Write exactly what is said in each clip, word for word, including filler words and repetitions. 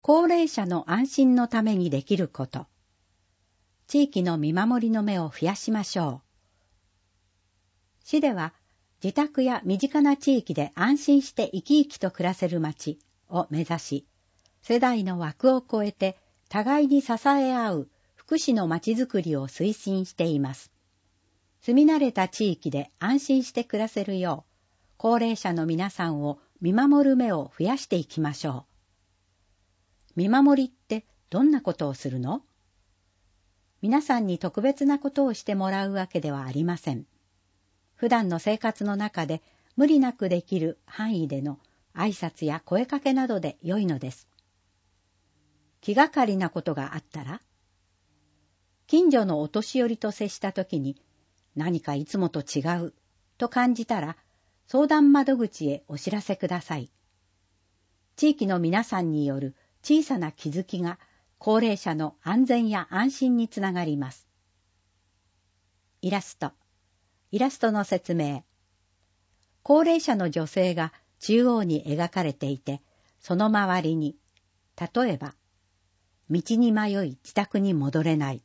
高齢者の安心のためにできること。地域の見守りの目を増やしましょう。市では、自宅や身近な地域で安心して生き生きと暮らせる街を目指し、世代の枠を超えて互いに支え合う福祉の街づくりを推進しています。住み慣れた地域で安心して暮らせるよう、高齢者の皆さんを見守る目を増やしていきましょう。見守りってどんなことをするの？皆さんに特別なことをしてもらうわけではありません。普段の生活の中で無理なくできる範囲での挨拶や声かけなどで良いのです。気がかりなことがあったら、近所のお年寄りと接したときに何かいつもと違うと感じたら、相談窓口へお知らせください。地域の皆さんによる小さな気づきが高齢者の安全や安心につながります。イラスト。イラストの説明。高齢者の女性が中央に描かれていて、その周りに、例えば、道に迷い自宅に戻れない。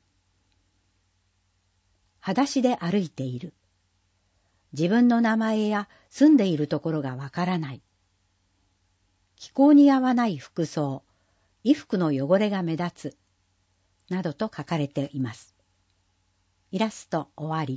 裸足で歩いている。自分の名前や住んでいるところがわからない。気候に合わない服装、衣服の汚れが目立つ。などと書かれています。イラスト終わり。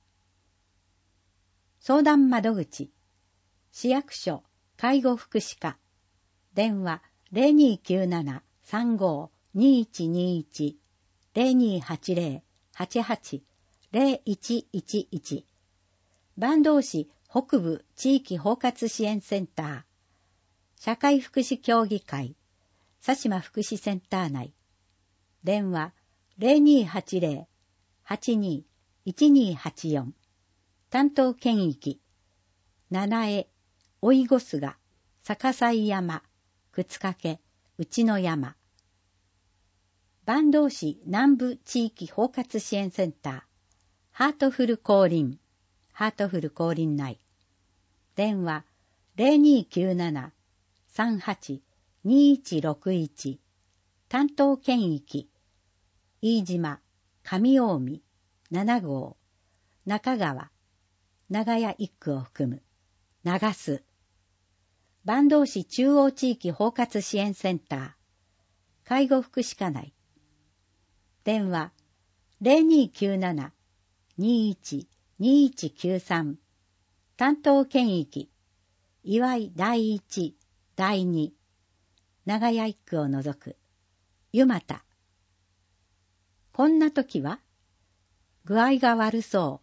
相談窓口、市役所、介護福祉課、電話 ゼロにーきゅうなな さんごー にーいちにーいち ゼロにーはちゼロ はちはち ゼロいちいちいち、坂東市北部地域包括支援センター、社会福祉協議会、佐島福祉センター内、電話 ゼロにーはちゼロ はちにーいちにーはちよん、担当県域、七重、追いごすが、逆西山、靴掛、内の山。坂東市南部地域包括支援センター、ハートフル降臨、ハートフル降臨内。電話ゼロにーきゅうなな さんはち にーいちろくいち、担当県域、飯島、上近江、ななごう、中川、長屋一区を含む、長須、坂東市中央地域包括支援センター、介護福祉課内、電話ゼロにーきゅうなな にーいち にーいちきゅうさん、担当県域、岩井第一、第二、長屋一区を除く、湯俣。こんな時は、具合が悪そう、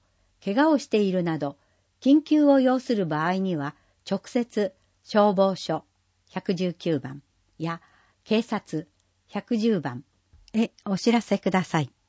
怪我をしているなど、緊急を要する場合には、直接消防署ひゃくじゅうきゅうばんや警察ひゃくじゅうばんへお知らせください。